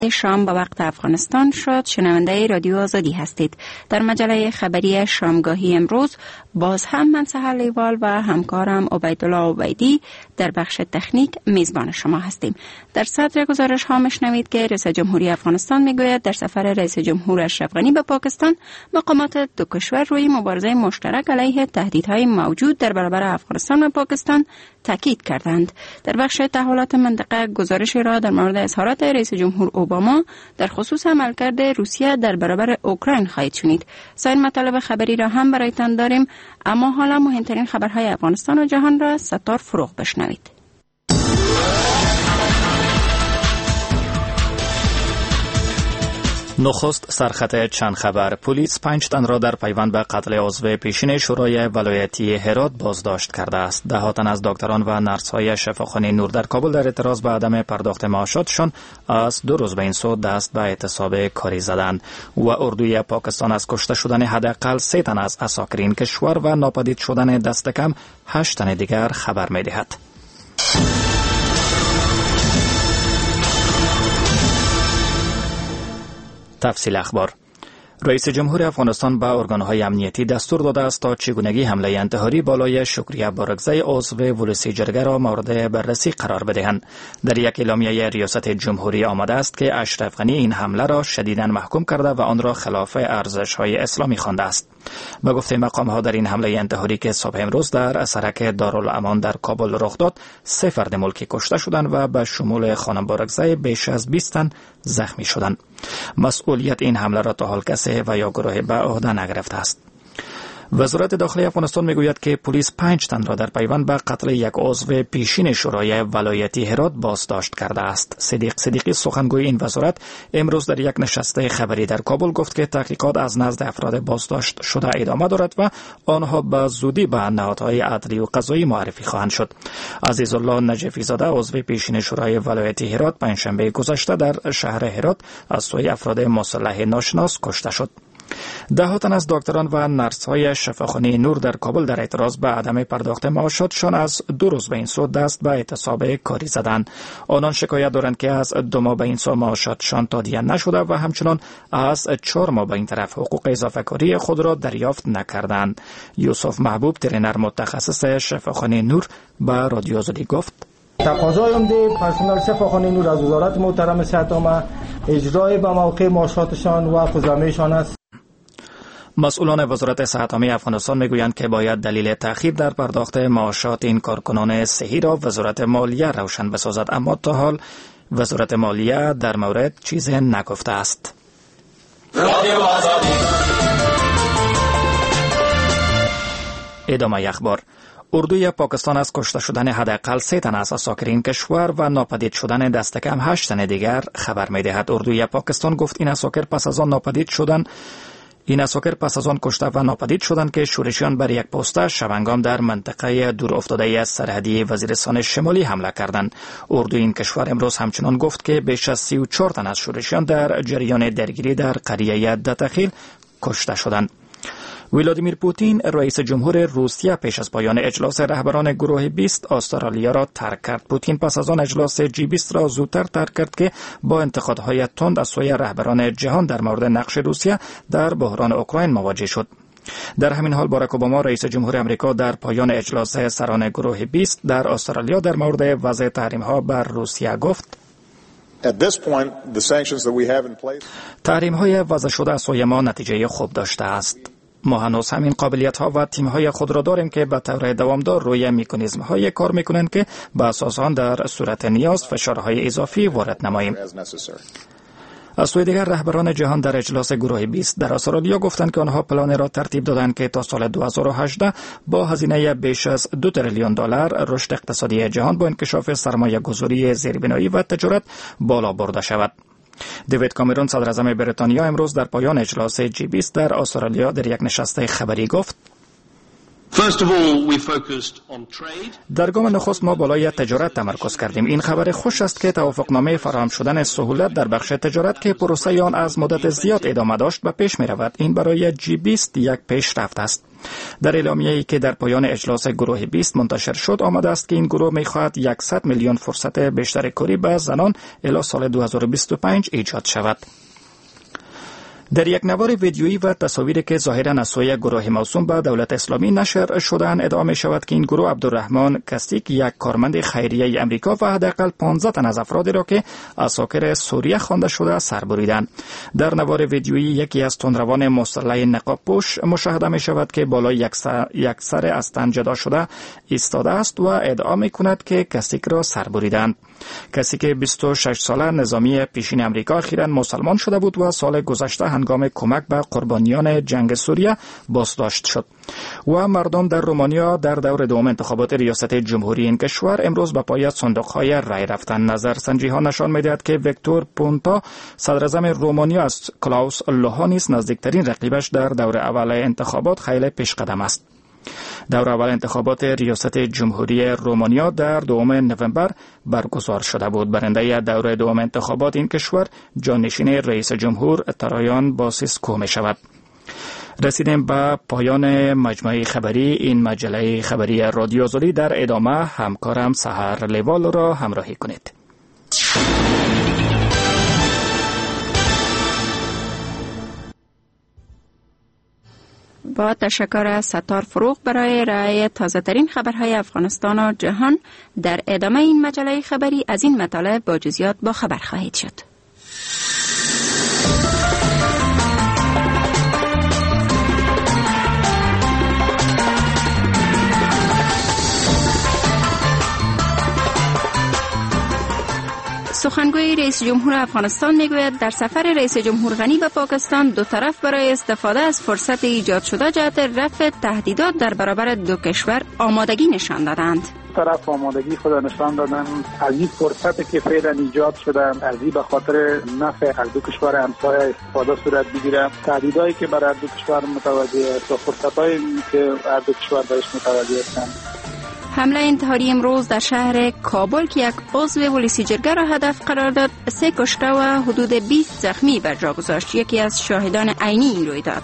شام به وقت افغانستان شد. شنونده رادیو آزادی هستید. در مجله خبری شامگاهی امروز باز هم من سحر لیوال و همکارم عبیدالله عبیدی در بخش تکنیک میزبان شما هستیم. در صدر گزارش ها میشنوید که رئیس جمهوری افغانستان میگوید در سفر رئیس جمهور اشرف غنی به پاکستان مقامات دو کشور روی مبارزه مشترک علیه تهدیدهای موجود در برابر افغانستان و پاکستان تاکید کردند. در بخش تحولات منطقه گزارشی را در مورد اظهارات رئیس جمهور اوباما در خصوص عملکرد روسیه در برابر اوکراین خواهید شنید. سایر مطالب خبری را هم برایتان داریم، اما حالا مهمترین خبرهای افغانستان و جهان را ستار فروغ بشنوید. نخست سرخط چند خبر. پلیس 5 تن را در پیوند به قتل عضو پیشین شورای ولایتی هرات بازداشت کرده است. 10 تن از دکتران و نرس‌های شفاخانه نور در کابل در اعتراض به عدم پرداخت معاشاتشان از 2 روز به این سو دست به اعتصاب کاری زدند. و اردوی پاکستان از کشته شدن حداقل 3 تن از عساکرین کشور و ناپدید شدن دست کم 8 تن دیگر خبر می‌دهد. تفصیل اخبار. رئیس جمهور افغانستان به ارگانهای امنیتی دستور داده است تا چگونگی حمله انتحاری بالای شکریه بارگزی عضو ولسی جرگه را مورد بررسی قرار بدهند. در یک اعلامیه ریاست جمهوری آمده است که اشرف غنی این حمله را شدیداً محکوم کرده و آن را خلاف ارزش‌های اسلامی خوانده است. به گفته مقام‌ها در این حمله انتحاری که صبح امروز در سرک دارالامان در کابل رخ داد، 3 فرد ملکی کشته شدند و به شمول خانم بارگزی بیش از 20 تن زخمی شدند. مسئولیت این حمله را تا حال کسی و یا گروه به عهده نگرفته است. وزارت داخلی افغانستان میگوید که پلیس 5 تن را در پیوند به قتل یک عضو پیشین شورای ولایتی هرات بازداشت کرده است. صدیق صدیقی سخنگوی این وزارت امروز در یک نشست خبری در کابل گفت که تحقیقات از نزد افراد بازداشت شده ادامه دارد و آنها به زودی به نهادهای عدلی و قضایی معرفی خواهند شد. عزیزالله نجفی زاده عضو پیشین شورای ولایتی هرات پنجشنبه گذشته در شهر هرات از سوی افراد مسلح ناشناس کشته شد. 10 تن از دکتران و نرس‌های شفاخانه نور در کابل در اعتراض به عدم پرداخت معاشاتشان از 2 روز به این سو دست به اعتصاب کاری زدند. آنان شکایت دارند که از 2 ماه به این سو معاشاتشان تادیه نشده و همچنان از 4 ماه به این طرف حقوق اضافه کاری خود را دریافت نکردند. یوسف محبوب ترینر متخصص شفاخانه نور به رادیو آزادی گفت: تقاضای عمده پرسنل شفاخانه نور از وزارت محترم صحت عامه اجرای به موقع معاشاتشان و خودرمیشان است. مسئولان وزارت صحت عامه افغانستان میگویند که باید دلیل تأخیر در پرداخت معاشات این کارکنان صحی را وزارت مالیه روشن بسازد، اما تا حال وزارت مالیه در مورد چیزی نگفته است. ادامه اخبار. اردوی پاکستان از کشته شدن حداقل 3 تن از عساکرین کشور و ناپدید شدن دست کم 8 تن دیگر خبر می‌دهد. اردوی پاکستان گفت این عساکر پس از آن کشته و ناپدید شدند که شورشیان بر یک پست شبنگام در منطقه دور افتاده سرحدی وزیرستان شمالی حمله کردند. اردوی این کشور امروز همچنان گفت که بیش از 34 تن از شورشیان در جریان درگیری در قریه دتخیل کشته شدند. ولادیمیر پوتین رئیس جمهور روسیه پیش از پایان اجلاس رهبران گروه 20 استرالیا را ترک کرد. پوتین پس از آن اجلاس G20 را زودتر ترک کرد که با انتقادهای تند از سوی رهبران جهان در مورد نقش روسیه در بحران اوکراین مواجه شد. در همین حال باراک اوباما رئیس جمهور آمریکا در پایان اجلاس سران گروه 20 در استرالیا در مورد وضع تحریم‌ها بر روسیه گفت: تحریم‌های وضع شده از سوی ما نتیجه خوب داشته است. ما هنوز همین قابلیت‌ها و تیم‌های خود را داریم که به طور دوامدار روی مکانیزم‌های کار می‌کنند که به اساس آن در صورت نیاز فشارهای اضافی وارد نماییم. از سوی دیگر رهبران جهان در اجلاس گروه 20 در استرالیا گفتند که آنها پلان را ترتیب دادند که تا سال 2018 با هزینه بیش از $2 تریلیون رشد اقتصادی جهان با انکشاف سرمایه‌گذاری زیربنایی و تجارت بالا برده شود. دیوید کامرون صدر اعظم بریتانیا امروز در پایان اجلاس G20 در استرالیا در یک نشست خبری گفت: در گام نخست ما بالای تجارت تمرکز کردیم. این خبر خوش است که توافقنامه فراهم شدن سهولت در بخش تجارت که پروسه آن از مدت زیاد ادامه داشت به پیش می رود. این برای G20 یک پیشرفت است. در اعلامیه‌ای که در پایان اجلاس گروه 20 منتشر شد آمده است که این گروه می‌خواهد 100 میلیون فرصت بیشتر کاری به زنان الی سال 2025 ایجاد شود. در یک نوار ویدیویی و تصاویری که ظاهراً از سوی گروه موسوم به دولت اسلامی نشر شدن ادعا می شود که این گروه عبدالرحمن کسیک یک کارمند خیریه امریکا و حداقل 15 تن از افرادی را که اساکر سوریه خوانده شده سر بریدند. در نوار ویدیویی یکی از تندروان مسلح نقاب پوش مشاهده می شود که بالای یک سر از تن جدا شده ایستاده است و ادعا می کند که کسیک را سر بریدند. کسیک 26 ساله نظامی پیشین امریکا اخیراً مسلمان شده بود و سال گذشته هنگام کمک به قربانیان جنگ سوریه بازداشت شد. و مردم در رومانیا در دور دوم انتخابات ریاست جمهوری این کشور امروز به پای صندوق‌های رای رفتند. نظرسنجی‌ها نشان می‌دهد که ویکتور پونتا صدراعظم رومانیا از کلاوس لوهانیس نزدیکترین رقیبش در دور اول انتخابات خیلی پیشقدم است. دور اول انتخابات ریاست جمهوری رومانیا در 2 نوامبر برگزار شده بود. برنده دور دوم انتخابات این کشور جانشین رئیس جمهور ترایان باسیسکو می شود. رسیدیم به پایان مجموعه خبری این مجله خبری رادیو آزادی. در ادامه همکارم سحر لیوال را همراهی کنید. با تشکر ستار فروغ برای رعایت تازه ترین خبرهای افغانستان و جهان، در ادامه این مجله خبری از این مطالب با جزئیات با خبر خواهید شد. سخنگوی رئیس جمهور افغانستان میگوید در سفر رئیس جمهور غنی به پاکستان دو طرف برای استفاده از فرصت ایجاد شده جهت رفع تهدیدات در برابر دو کشور آمادگی نشان دادند. طرف آمادگی خود نشان دادن از این فرصتی که فعلا ایجاد شده، از این به خاطر نفع از دو کشور همسایه استفاده صورت بگیره. تهدیدایی که برای دو کشور متوجه است و فرصتایی که از دو کشور بهش متوجه هستند. حمله انتحاری امروز در شهر کابل که یک عضو ولسی جرگه را هدف قرار داد 3 کشته و حدود 20 زخمی بر جا گذاشت. یکی از شاهدان عینی این رویداد.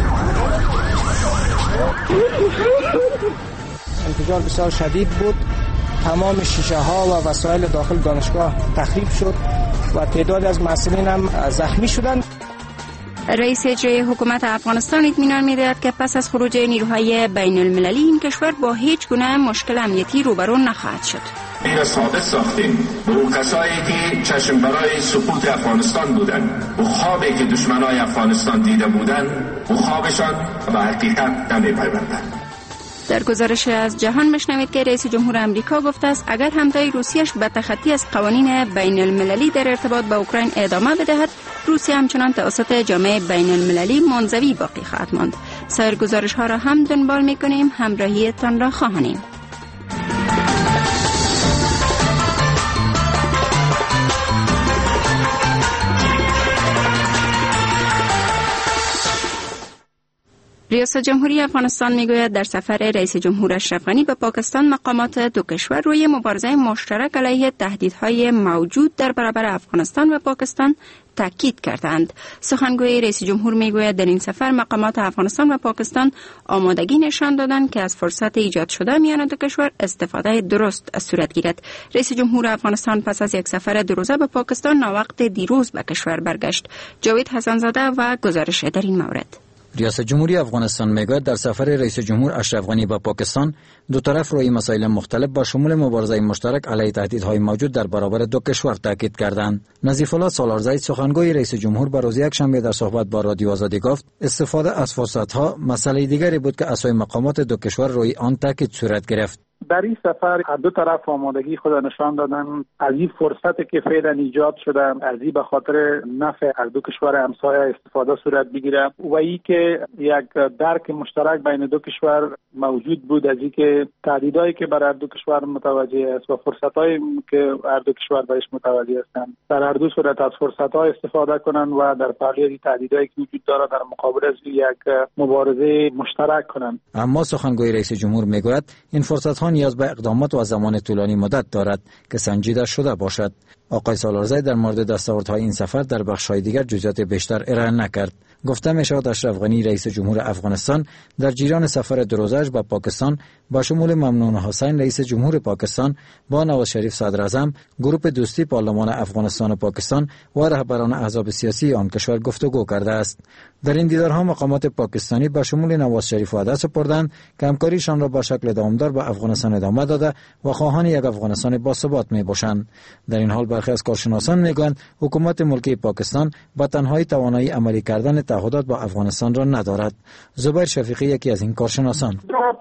انفجار بسیار شدید بود. تمام شیشه ها و وسایل داخل دانشگاه تخریب شد و تعداد از مسئولین هم زخمی شدند. رئیس اجرایی حکومت افغانستان اطمینان می‌دهد که پس از خروج نیروهای بین المللی این کشور با هیچ گونه مشکل امنیتی روبرو نخواهد شد. این ثابت ساختیم به اون کسایی که چشم برای سقوط افغانستان بودند و خوابی که دشمنای افغانستان دیده بودند و خوابشان به حقیقت نمی‌پیوندند. در گزارش از جهان میشنوید که رئیس جمهور امریکا گفته است اگر همتای روسیش به تخطی از قوانین بین المللی در ارتباط با اوکراین ادامه بدهد، روسیه همچنان توسط جامعه بین المللی منزوی باقی خواهد ماند. سایر گزارش ها را هم دنبال میکنیم، همراهیتان را خواهانیم. ریاست جمهوری افغانستان میگوید در سفر رئیس جمهور اشرف غنی به پاکستان مقامات دو کشور روی مبارزه مشترک علیه تهدیدهای موجود در برابر افغانستان و پاکستان تاکید کردند. سخنگوی رئیس جمهور میگوید در این سفر مقامات افغانستان و پاکستان آمادگی نشان دادند که از فرصت ایجاد شده میان دو کشور استفاده درست صورت گیرد. رئیس جمهور افغانستان پس از یک سفر 2 روزه به پاکستان ناوقت دیروز به کشور برگشت. جاوید حسن‌زاده و گزارش در این مورد. ریاست جمهوری افغانستان میگوید در سفر رئیس جمهور اشرف غنی به پاکستان دو طرف روی مسائل مختلف با شمول مبارزه مشترک علیه تهدیدهای موجود در برابر دو کشور تاکید کردند. نظیف الله سالارزی سخنگوی رئیس جمهور به روز یکشنبه در صحبت با رادیو آزادی گفت استفاده از فرصت‌ها مسئله دیگری بود که از سوی مقامات دو کشور روی آن تاکید صورت گرفت. در این سفر دو طرف آمادگی خود نشان دادن از این فرصتی که فعلا ایجاد شده از این به خاطر نفع از دو کشور همسایه استفاده صورت بگیره و ای که یک درک مشترک بین دو کشور موجود بود از این که تهدیدایی که بر هر دو کشور متوجه است و فرصتایی که هر دو کشور بهش متوجه هستند در هر دو صورت از فرصت‌ها استفاده کنند و در پهلوی تهدیدایی که وجود دارد در مقابل از یک مبارزه مشترک کنند. اما سخنگوی رئیس جمهور میگوید این فرصت‌ها نیاز به اقدامات و زمان طولانی مدت دارد که سنجیده شده باشد. آقای سالارزی در مورد دستاوردهای این سفر در بخش‌های دیگر جزئیات بیشتر ارائه نکرد. گفته می‌شود اشرف غنی رئیس جمهور افغانستان در جریان سفر دروزش به پاکستان با شمول ممنون حسین رئیس جمهور پاکستان با نواز شریف صدر اعظم، گروه دوستی پارلمان افغانستان و پاکستان و رهبران احزاب سیاسی آن کشور گفتگو کرده است. در این دیدارها مقامات پاکستانی با شمول نواز شریف وعده سپردند که همکاریشان را با شکل دوامدار با افغانستان ادامه داده و خواهان یک افغانستان باثبات میباشند. در این حال برخی از کارشناسان میگویند حکومت ملکی پاکستان با تنهایی توانایی عملی کردن تعهدات با افغانستان را ندارد. زبیر شفیقی یکی از این کارشناسان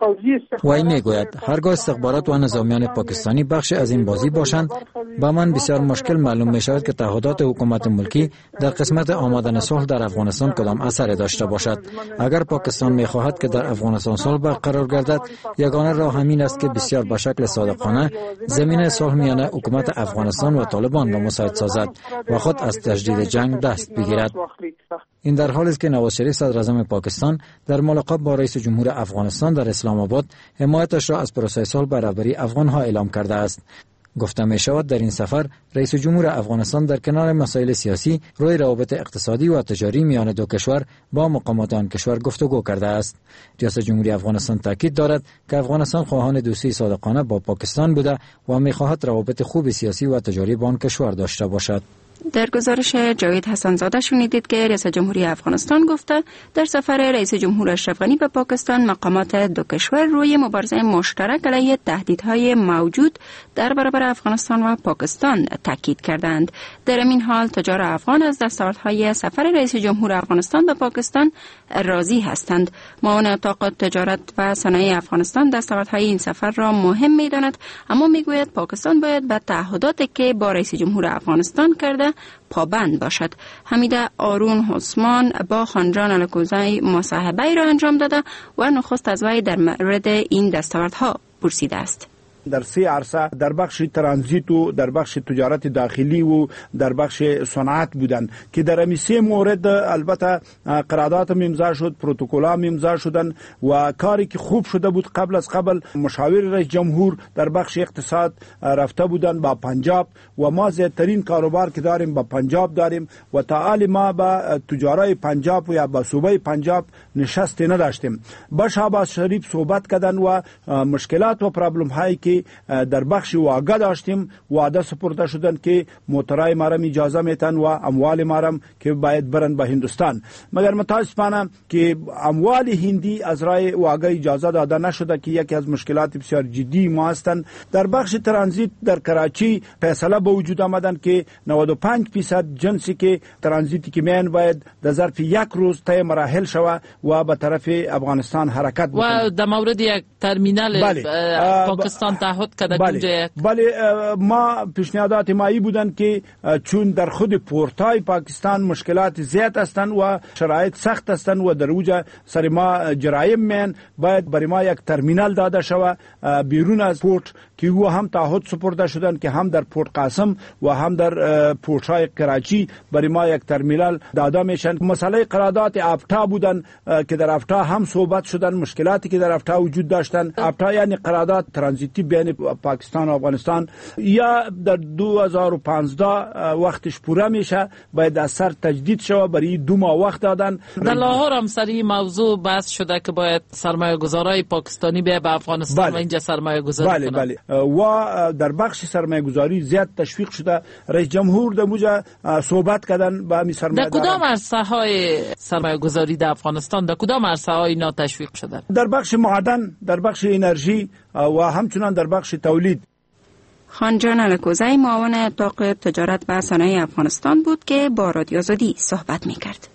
وی میگوید هرگاه استخبارات و نظامیان پاکستانی بخش از این بازی باشند با من بسیار مشکل معلوم میشود که تعهدات حکومت ملکی در قسمت آمدن صلح در افغانستان کدام اثر داشته باشد. اگر پاکستان میخواهد که در افغانستان صلح برقرار گردد یگانه راه همین است که بسیار به شکل صادقانه زمینه صلح میان حکومت افغانستان و طالبان را مساعد سازد و خود از تجدید جنگ دست بگیرد. این در حالی است که نواز شریف صدر اعظم پاکستان در ملاقات با رئیس جمهور افغانستان در اسلام آباد حمایتش را از پروسه صلح بر رهبری افغانها اعلام کرده است. گفته می شود در این سفر رئیس جمهور افغانستان در کنار مسائل سیاسی روی روابط اقتصادی و تجاری میان دو کشور با مقامات آن کشور گفتگو کرده است. ریاست جمهوری افغانستان تاکید دارد که افغانستان خواهان دوستی صادقانه با پاکستان بوده و می خواهد روابط خوب سیاسی و تجاری با آن کشور داشته باشد. در گزارش جاوید حسن‌زاده شنیدید که رئیس جمهوری افغانستان گفته در سفر رئیس جمهور اشرف غنی به پاکستان مقامات دو کشور روی مبارزه مشترک علیه تهدیدهای موجود در برابر افغانستان و پاکستان تاکید کردند. در این حال تجار افغان از دستاوردهای سفر رئیس جمهور افغانستان به پاکستان راضی هستند. معاون اتاق تجارت و صنایع افغانستان دستاوردهای این سفر را مهم می‌داند، اما میگوید پاکستان باید به تعهداتی که با رئیس جمهور افغانستان کرده پابند باشد. حمیده آرون حسمان با خانجان الکوزی مصاحبه را انجام داده و نخست از وی در مورد این دستاوردها پرسیده است. در سه عرصه در بخش ترانزیت و در بخش تجارت داخلی و در بخش صنعت بودند که در این سه مورد البته قرارداد امضا شد، پروتکل‌ها امضا شدند و کاری که خوب شده بود قبل مشاور رئیس جمهور در بخش اقتصاد رفته بودند با پنجاب و ما زیادترین کاروبار که داریم با پنجاب داریم و تا حال ما با تجارای پنجاب و یا با صوبه پنجاب نشست نداشتیم. با شهباز شریف صحبت کردند و مشکلات و پرابلم هایی که در بخش واگه داشتیم وعده سپرده شدند که موترای ما را اجازه میتن و اموال ما را که باید برند به هندوستان، مگر متاسفانه که اموال هندی از رای واگه اجازه داده نشده که یکی از مشکلات بسیار جدی ما هستند. در بخش ترانزیت در کراچی فیصله به وجود آمدند که 95% جنسی که ترانزیتی که میان باید در ظرف یک روز طی مراحل شود و به طرف افغانستان حرکت بکنند. و در مورد یک ترمینال پاکستان تعهد کرده بله ما پیشنهادات مایی بودند که چون در خود پورتای پاکستان مشکلات زیاد هستند و شرایط سخت هستند و در اوج سر ما جرایم من باید برای ما یک ترمینال داده شود بیرون از پورت که او هم تعهد سپرده شدند که هم در پورت قاسم و هم در پورتای کراچی برای ما یک ترمینال داده میشن. مسئله قرارداد افتا بودند که در افتا هم صحبت شدند، مشکلاتی که در افتا وجود داشتند. افتا یعنی قرارداد ترانزیتی بین پاکستان و افغانستان یا در 2015 وقتش پوره میشه باید از سر تجدید شود، برای 2 ماه وقت دادن. در لاهور هم سر این موضوع بحث شده که باید سرمایه گذارای پاکستانی به افغانستان و اینجا سرمایه گذاری کنند. و در بخش سرمایه گذاری زیاد تشویق شده. رئیس جمهور در موجه صحبت کردن با می سرمایه در کدام عرصه های سرمایه گذاری در افغانستان در کدام عرصه های اینا تشویق شده؟ در بخش معدن، در بخش انرژی و همچنان در بخش تولید. خانجان الکوزی معاون اتاق تجارت و صنایع افغانستان بود که با رادیو آزادی صحبت می‌کرد.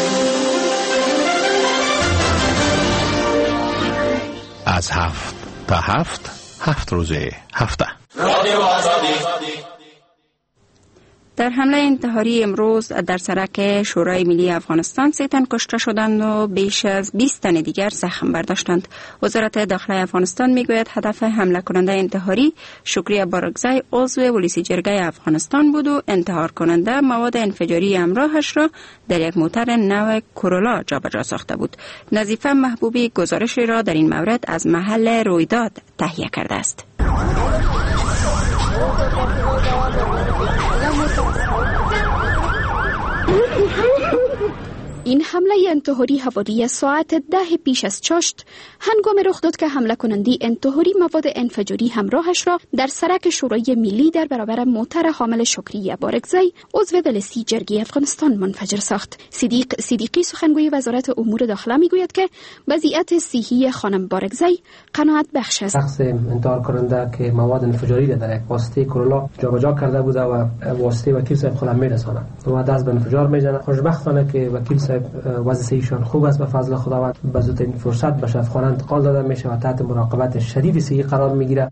از 7 تا 7 روز هفته. در حمله انتحاری امروز در سرک شورای ملی افغانستان 3 تن کشته شدند و بیش از 20 تن دیگر زخم برداشتند. وزارت داخلی افغانستان میگوید هدف حمله کننده انتحاری شکریه بارگزای عضو ولسی جرگه افغانستان بود و انتحار کننده مواد انفجاری همراهش را در یک موتر نو کورولا جابجا ساخته بود. نظیفه محبوبی گزارشی را در این مورد از محل رویداد تهیه کرده است. این حمله انتحاری حوالی ساعت 10 پیش از چاشت هنگام رخ داد که حمله کننده انتحاری مواد انفجاری همراهش را در سرک شورای ملی در برابر موتر حامل شکریه بارگزای عضو ولسی جرگه افغانستان منفجر ساخت. صدیقی سخنگوی وزارت امور داخله میگوید که وضعیت صحی خانم بارگزای قناعت بخش است. شخص انتحار کننده که مواد انفجاری را در یک واسطه کورولا جابجا کرده بود و واسطه وکیل صاحب خودم میرساند و دست به انفجار میزنه. خوشبختانه که وکیل صاحب وضع ایشان خوب است، به فضل خداوند به زودترین فرصت به شفاخانه انتقال داده میشه و تحت مراقبت شدید صحی قرار میگیره.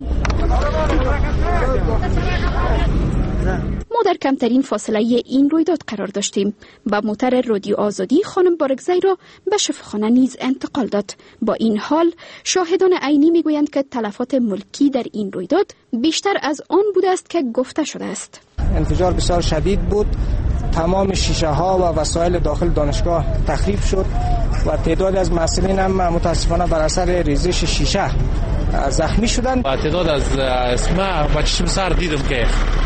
ما در کمترین فاصله این رویداد قرار داشتیم. با موتر رادیو آزادی خانم بارگزای را به شفاخانه نیز انتقال داد. با این حال شاهدان عینی میگویند که تلفات ملکی در این رویداد بیشتر از آن بوده است که گفته شده است. انفجار بسیار شدید بود. تمام شیشه ها و وسایل داخل دانشگاه تخریب شد و تعداد از مسئولین هم متاسفانه بر اثر ریزش شیشه زخمی شدند. تعداد از اسماء بچه بسر دیدم که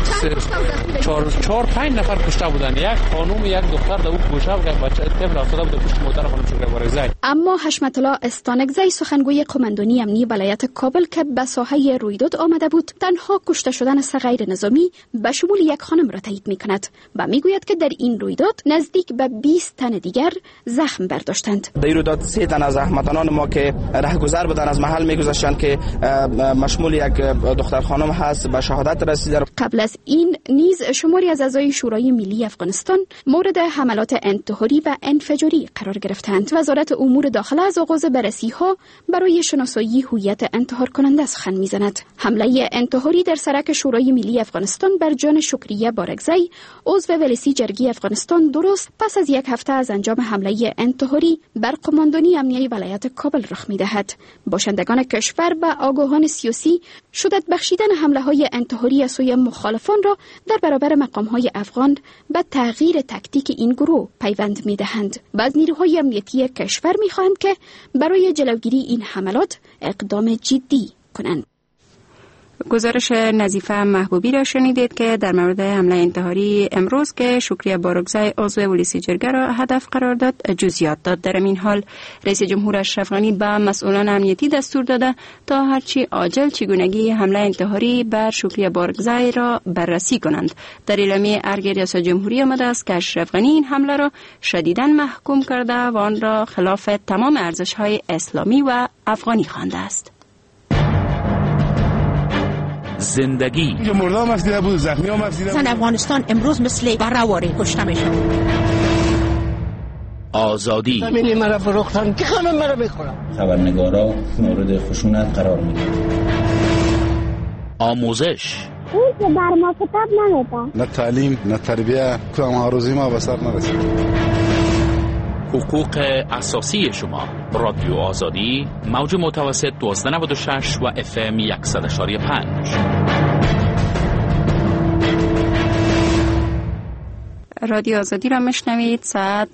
4-5 نفر کشته بودن. یک خانم یک دختر در اون گوشه بود، بچه طفل افتاده بود پشت موتر خانم شکریه بارگزای. اما حشمت الله استانکزی سخنگوی قماندانی امنی ولایت کابل که به ساحه رویداد آمده بود تنها کشته شدن سه غیر نظامی به شمول یک خانم را تایید میکند و میگوید که در این رویداد نزدیک به 20 تن دیگر زخم برداشتند. در این رویداد 3 تن از هموطنان ما که رهگذر بودند از محل میگذشتند که مشمول یک دختر خانم هست به شهادت رسیده. قبل از این نیز شماری از اعضای شورای ملی افغانستان مورد حملات انتحاری و انفجاری قرار گرفتند. وزارت امور داخله از آغاز بررسی‌ها برای شناسایی هویت انتحار کننده سخن می‌زند. حمله انتحاری در سرک شورای ملی افغانستان بر جان شکریه بارگزای عضو ولسی جرگه افغانستان درست پس از یک هفته از انجام حمله انتحاری بر قماندانی امنیه ولایت کابل رخ می‌دهد. باشندگان کشور به آگاهان سیاسی شدت بخشیدن حمله‌های انتحاری از سوی مخالفان را در برابر مقام‌های افغان به تغییر تاکتیک این گروه پیوند می‌دهند و از نیروهای امنیتی کشور می‌خواهند که برای جلوگیری این حملات اقدام جدی کنند. گزارش نظیفه محبوبی را شنیدید که در مورد حمله انتحاری امروز که شکریه بارگزای عضو ولسی جرگه را هدف قرار داد جزئیات داد. در این حال رئیس جمهور اشرف غنی به مسئولان امنیتی دستور داده تا هرچی عاجل چگونگی حمله انتحاری بر شکریه بارگزای را بررسی کنند. در اعلامیه ارگ ریاست جمهوری آمده است که اشرف غنی این حمله را شدیداً محکوم کرده و آن را خلاف تمام ارزش‌های اسلامی و افغانی خوانده است. زندگی مردم مفیده بود، زخمی ها مفیده بود. زن افغانستان امروز مثل برهواری کشته میشه. آزادی زمینی مرا فروختن که خانم مرا بخورم. خبرنگارا مورد خشونت قرار میگیرن. آموزش اون که بر ما کتاب نمیده. نه تعلیم نه تربیه کام آروزی ما به سر نرسید. حقوق اساسی شما. رادیو آزادی موج متوسط 1296 و FM 100.5. رادیو آزادی را میشنوید. ساعت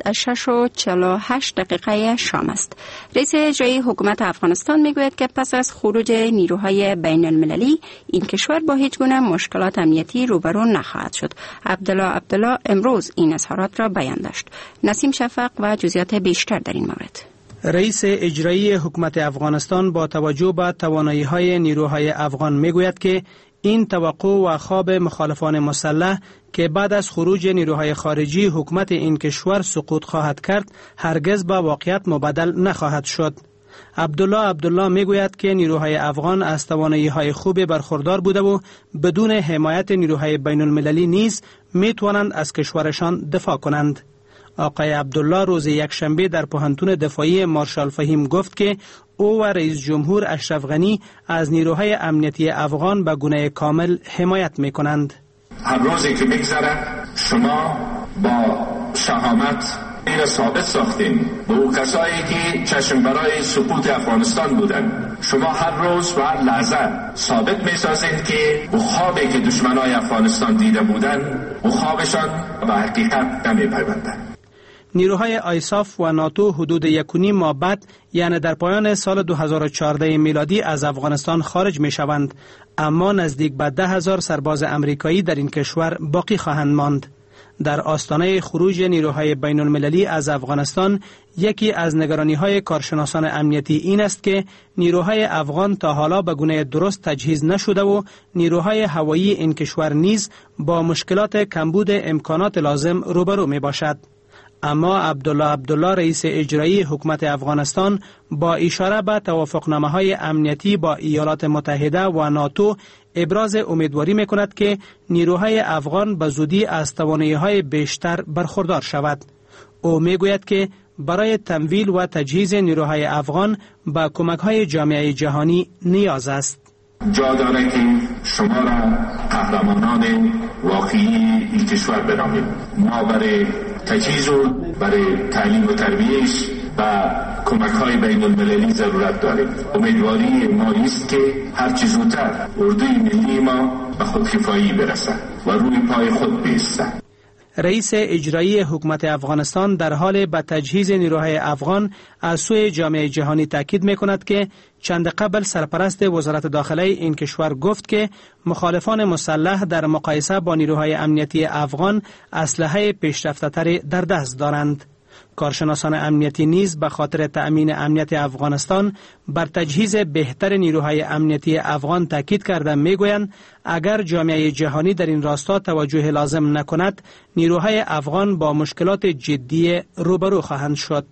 6:48 شام است. رئیس اجرایی حکومت افغانستان میگوید که پس از خروج نیروهای بین المللی این کشور با هیچ گونه مشکلات امنیتی روبرو نخواهد شد. عبدالله امروز این اظهارات را بیان داشت. نسیم شفق و جزئیات بیشتر در این مورد. رئیس اجرایی حکومت افغانستان با توجه به توانایی‌های نیروهای افغان میگوید که این توقع و خواب مخالفان مسلح که بعد از خروج نیروهای خارجی حکومت این کشور سقوط خواهد کرد هرگز به واقعیت مبدل نخواهد شد. عبدالله میگوید که نیروهای افغان از توانایی‌های خوب برخوردار بوده و بدون حمایت نیروهای بین المللی نیز میتوانند از کشورشان دفاع کنند. آقای عبدالله روز یکشنبه در پوهنتون دفاعی مارشال فهیم گفت که او و رئیس جمهور اشرف غنی از نیروهای امنیتی افغان به گونه کامل حمایت می‌کنند. هر روزی که بگذره شما با شهامت این ثابت ساختین به او کسایی که چشم برای سقوط افغانستان بودن. شما هر روز و هر لحظه ثابت می‌سازید که او خوابی که دشمنای افغانستان دیده بودن او خوابشان به حقیقت نمی‌پیوندد. نیروهای آیساف و ناتو حدود 1.5 ماه بعد یعنی در پایان سال 2014 میلادی از افغانستان خارج می شوند، اما نزدیک به 10,000 سرباز امریکایی در این کشور باقی خواهند ماند. در آستانه خروج نیروهای بین المللی از افغانستان یکی از نگرانی‌های کارشناسان امنیتی این است که نیروهای افغان تا حالا به گونه درست تجهیز نشده و نیروهای هوایی این کشور نیز با مشکلات کمبود امکانات لازم روبرو می باشد. اما عبدالله رئیس اجرایی حکومت افغانستان با اشاره به توافقنامه‌های امنیتی با ایالات متحده و ناتو ابراز امیدواری می‌کند که نیروهای افغان به زودی از توانایی‌های بیشتر برخوردار شود. او می‌گوید که برای تمویل و تجهیز نیروهای افغان به کمک‌های جامعه جهانی نیاز است. جا داره که شما را قهرمانان واقعی این کشور بنامید. ما برای تجهیز و برای تعلیم و تربیهش و کمک‌های بین المللی ضرورت داریم. امیدواری ما است که هر چه زودتر اردوی ملی ما به خودکفایی برسد و روی پای خود بایستد. رئیس اجرایی حکومت افغانستان در حال به تجهیز نیروهای افغان از سوی جامعه جهانی تاکید می‌کند که چند قبل سرپرست وزارت داخله این کشور گفت که مخالفان مسلح در مقایسه با نیروهای امنیتی افغان اسلحه پیشرفته‌تری در دست دارند. کارشناسان امنیتی نیز به خاطر تأمین امنیت افغانستان بر تجهیز بهتر نیروهای امنیتی افغان تاکید کرده میگویند اگر جامعه جهانی در این راستا توجه لازم نکند نیروهای افغان با مشکلات جدی روبرو خواهند شد.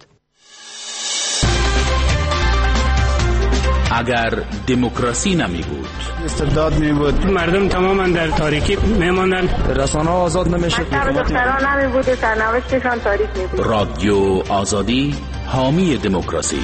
اگر دموکراسی نمی بود، استبداد می بود، مردم تماما در تاریکی میماندن، رسانه آزاد نمیشد، دختران نمی بود، سرنوشتشان تاریک می بود. رادیو آزادی حامی دموکراسی.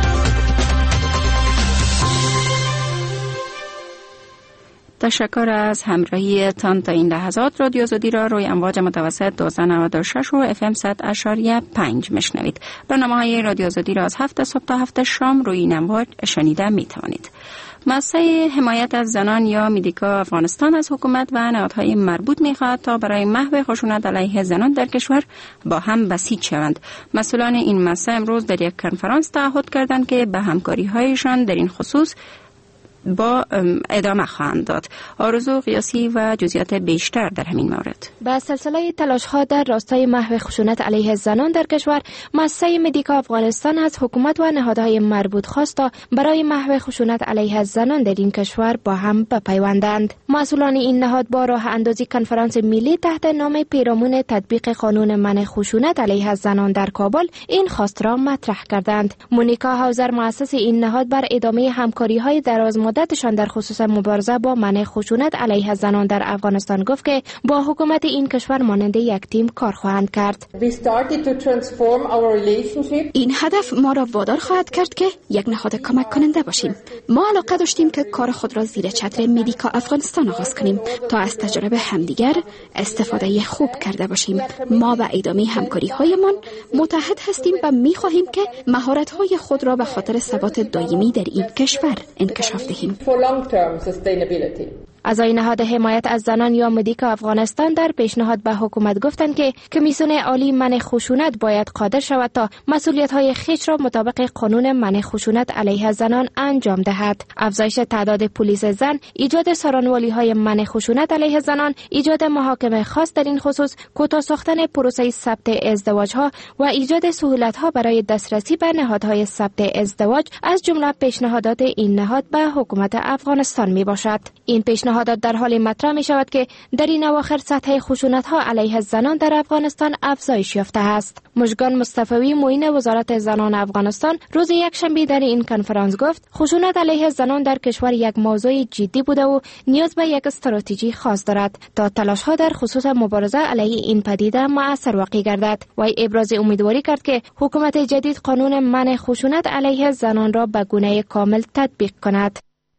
تشکر از همراهی تان تا این لحظات. رادیو آزادی را روی امواج متوسط 1296 و FM 100.5 میشنوید. برنامه‌های رادیو آزادی را از 7 صبح تا 7 شام روی این امواج شنیده میتوانید. مؤسسه حمایت از زنان یا میدیکا افغانستان از حکومت و نهادهای مربوط میخواهد تا برای محو خشونت علیه زنان در کشور با هم بسیج شوند. مسئولان این مؤسسه امروز در یک کنفرانس تعهد کردند که به همکاری‌هایشان در این خصوص با ادامه خواهند داد. آرزو قیاسی و جزئیات بیشتر در همین مورد. با سلسله تلاش‌ها در راستای محو خشونت علیه زنان در کشور، مؤسسه مدیکا افغانستان از حکومت و نهادهای مربوط خواست تا برای محو خشونت علیه زنان در این کشور با هم بپیوندند. مسئولان این نهاد با راه اندازی کنفرانس ملی تحت نام پیرامون تطبیق قانون منع خشونت علیه زنان در کابل این خواست را مطرح کردند. مونیکا هاوزر مؤسس این نهاد بر ادامه همکاری‌های دراز مدتشان در خصوص مبارزه با منع خشونت علیه زنان در افغانستان گفت که با حکومت این کشور مانند یک تیم کار خواهند کرد. این هدف ما را وادار خواهد کرد که یک نهاد کمک کننده باشیم. ما علاقه داشتیم که کار خود را زیر چتر مدیکا افغانستان آغاز کنیم تا از تجربه همدیگر استفاده خوب کرده باشیم. ما به ادامه همکاری‌هایمان متحد هستیم و می‌خواهیم که مهارت‌های خود را به خاطر ثبات دائمی در این کشور انکشاف دهیم. اعضای نهاد حمایت از زنان یا مدیکا افغانستان در پیشنهاد به حکومت گفتند که کمیسیون عالی منع خشونت باید قادر شود تا مسئولیت‌های خویش را مطابق قانون منع خشونت علیه زنان انجام دهد. افزایش تعداد پلیس زن، ایجاد سارانوالی‌های منع خشونت علیه زنان، ایجاد محاکمه خاص در این خصوص، کوتاه ساختن پروسه ثبت ازدواج‌ها و ایجاد سهولت‌ها برای دسترسی به نهادهای ثبت ازدواج از جمله پیشنهادات این نهاد به حکومت افغانستان میباشد. این پیشنهاد پیشنهادات در حال مطرح می شود که در این اواخر سطح خشونت ها علیه زنان در افغانستان افزایش یافته است. مژگان مصطفی معین وزارت زنان افغانستان روز یکشنبه در این کنفرانس گفت خشونت علیه زنان در کشور یک موضوع جدی بوده و نیاز به یک استراتژی خاص دارد تا تلاش ها در خصوص مبارزه علیه این پدیده مؤثر واقع گردد. و ابراز امیدواری کرد که حکومت جدید قانون منع خشونت علیه زنان را به گونه کامل تطبیق کند.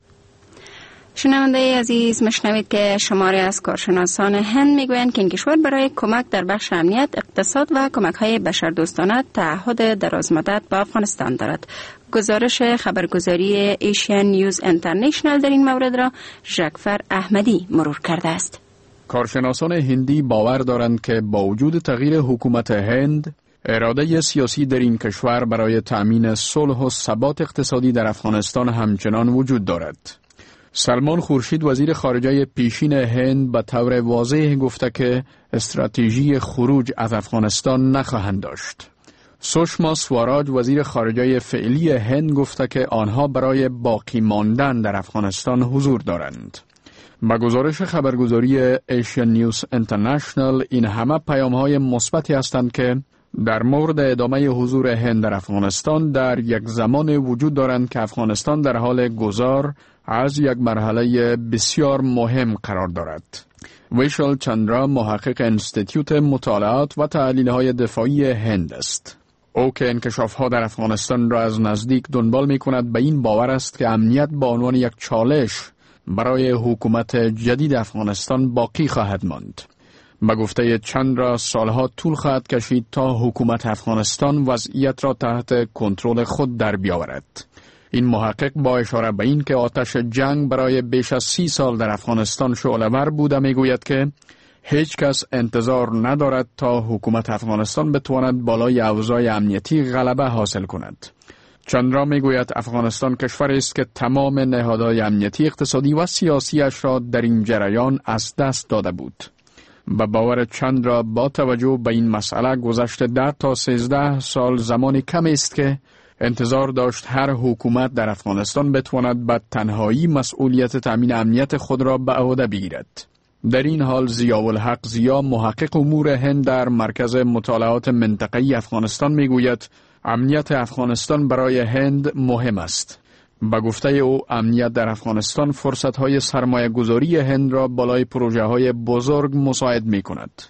شنونده عزیز، مشنوید که شماری از کارشناسان هند میگویند که این کشور برای کمک در بخش امنیت، اقتصاد و کمک‌های بشردوستانه تعهد درازمدت با افغانستان دارد. گزارش خبرگزاری ایشین نیوز اینترنشنال در این مورد را ژکفر احمدی مرور کرده است. کارشناسان هندی باور دارند که با وجود تغییر حکومت هند، اراده سیاسی در این کشور برای تأمین صلح و ثبات اقتصادی در افغانستان همچنان وجود دارد. سلمان خورشید وزیر خارجه پیشین هند به طور واضح گفته که استراتژی خروج از افغانستان نخواهند داشت. سوشما سواراج وزیر خارجه فعلی هند گفته که آنها برای باقی ماندن در افغانستان حضور دارند. با گزارش خبرگزاری ایشین نیوز اینترنشنال، این همه پیام‌های مثبتی هستند که در مورد ادامه حضور هند در افغانستان در یک زمان وجود دارند که افغانستان در حال گذار از یک مرحله بسیار مهم قرار دارد. ویشال چندرا محقق انستیتیوت مطالعات و تحلیل‌های دفاعی هند است. او که انکشاف‌ها در افغانستان را از نزدیک دنبال می‌کند به این باور است که امنیت به عنوان یک چالش برای حکومت جدید افغانستان باقی خواهد ماند. به گفته چندرا سالها طول خواهد کشید تا حکومت افغانستان وضعیت را تحت کنترل خود در بیاورد. این محقق با اشاره به این که آتش جنگ برای بیش از 30 سال در افغانستان شعله‌ور بوده میگوید که هیچ کس انتظار ندارد تا حکومت افغانستان بتواند بالای اوضاع امنیتی غلبه حاصل کند. چندرا میگوید افغانستان کشوری است که تمام نهادهای امنیتی، اقتصادی و سیاسیش را در این جریان از دست داده بود. به باور چندرا با توجه به این مسئله گذشته 10 تا 13 سال زمانی کم است که انتظار داشت هر حکومت در افغانستان بتواند به تنهایی مسئولیت تامین امنیت خود را به عهده بگیرد. در این حال ضیاءالحق ضیا محقق امور هند در مرکز مطالعات منطقه‌ای افغانستان میگوید امنیت افغانستان برای هند مهم است. با گفته او امنیت در افغانستان فرصت‌های سرمایه‌گذاری هند را بالای پروژه‌های بزرگ مساعد می‌کند.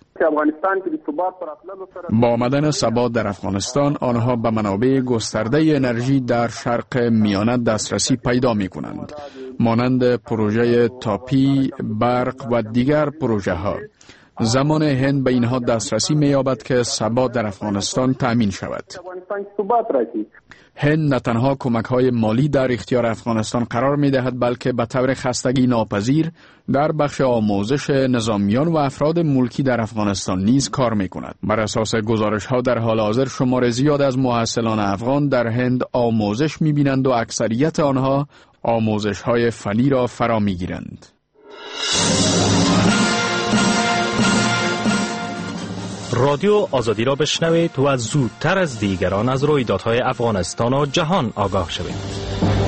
با آمدن ثبات در افغانستان آنها به منابع گسترده انرژی در شرق میانه دسترسی پیدا می‌کنند، مانند پروژه تاپی، برق و دیگر پروژه‌ها. زمان هند به اینها دسترسی می‌یابد که ثبات در افغانستان تأمین شود. هند نه تنها کمک‌های مالی در اختیار افغانستان قرار می‌دهد، بلکه به طور خستگی ناپذیر در بخش آموزش نظامیان و افراد ملکی در افغانستان نیز کار می‌کند. بر اساس گزارش‌ها در حال حاضر شمار زیاد از محصلان افغان در هند آموزش می‌بینند و اکثریت آنها آموزش‌های فنی را فرا می‌گیرند. رادیو آزادی را بشنوید و زودتر از دیگران از رویدادهای افغانستان و جهان آگاه شوید.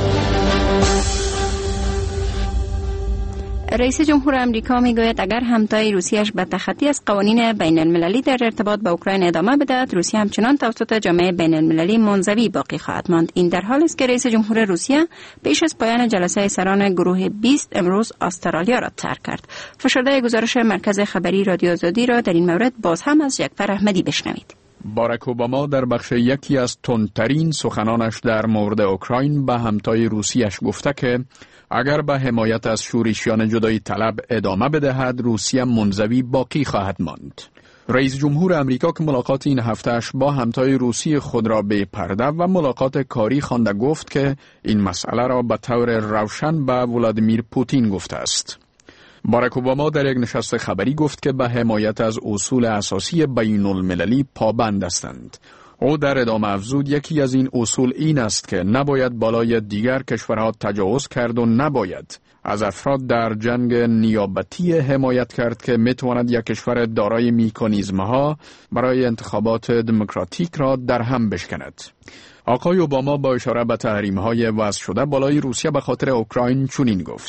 رئیس جمهور امریکا میگوید اگر همتای روسیه‌اش به تخطی از قوانین بین المللی در ارتباط با اوکراین ادامه بدهد، روسیه همچنان توسط جامعه بین المللی منزوی باقی خواهد ماند. این در حالی است که رئیس جمهور روسیه پیش از پایان جلسه سران گروه 20 امروز استرالیا را ترک کرد. فشرده گزارش مرکز خبری رادیو آزادی را در این مورد باز هم از ژکفر احمدی بشنوید. باراک اوباما در بخش یکی از تندترین سخنانش در مورد اوکراین به همتای روسیه‌اش گفته که اگر به حمایت از شورشیان جدایی طلب ادامه بدهد، روسیه منزوی باقی خواهد ماند. رئیس جمهور امریکا که ملاقات این هفتهش با همتای روسی خود را به پرده و ملاقات کاری خوانده گفت که این مسئله را به طور روشن به ولادیمیر پوتین گفته است. باراک اوباما در یک نشست خبری گفت که به حمایت از اصول اساسی بین المللی پابند هستند. او در ادامه افزود یکی از این اصول این است که نباید بالای دیگر کشورها تجاوز کرد و نباید از افراد در جنگ نیابتی حمایت کرد که میتواند یک کشور دارای مکانیزم‌ها برای انتخابات دموکراتیک را در هم بشکند. آقای اوباما با اشاره به تحریم‌های وضع شده بالای روسیه به خاطر اوکراین چنین گفت: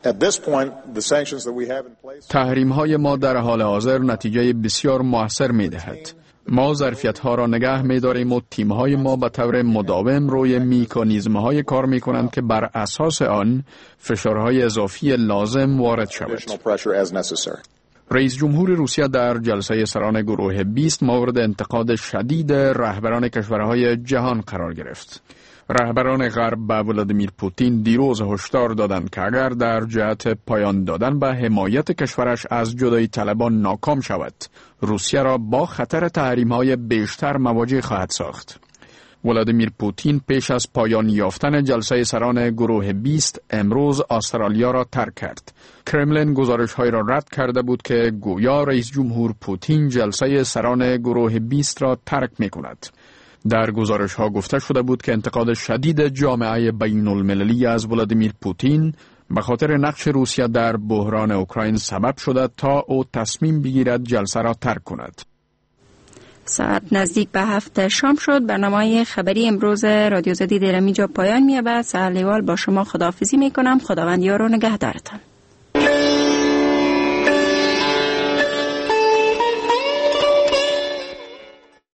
تحریم‌های ما در حال حاضر نتیجه بسیار موثر می‌دهد. ما ظرفیت‌ها را نگه می‌داریم و تیم‌های ما به طور مداوم روی مکانیزم‌های کار می‌کنند که بر اساس آن فشارهای اضافی لازم وارد شود. رئیس جمهور روسیه در جلسه سران گروه 20 مورد انتقاد شدید رهبران کشورهای جهان قرار گرفت. رهبران غرب به ولادیمیر پوتین دیروز هشدار دادند که اگر در جهت پایان دادن به حمایت کشورش از جدایی طلبان ناکام شود، روسیه را با خطر تحریم‌های بیشتر مواجه خواهد ساخت. ولادیمیر پوتین پیش از پایان یافتن جلسه سران گروه 20 امروز استرالیا را ترک کرد. کرملین گزارش‌های را رد کرده بود که گویا رئیس جمهور پوتین جلسه سران گروه 20 را ترک می‌کند. در گزارش‌ها گفته شده بود که انتقاد شدید جامعه بین‌المللی از ولادیمیر پوتین به خاطر نقش روسیه در بحران اوکراین سبب شده تا او تصمیم بگیرد جلسه را ترک کند. ساعت نزدیک به 7 شام شد. برنامه خبری امروز رادیو آزادی در اینجا پایان می‌یابد. سهر لیوال با شما خداحافظی می‌کنم. خداوند یار و نگهدارتان.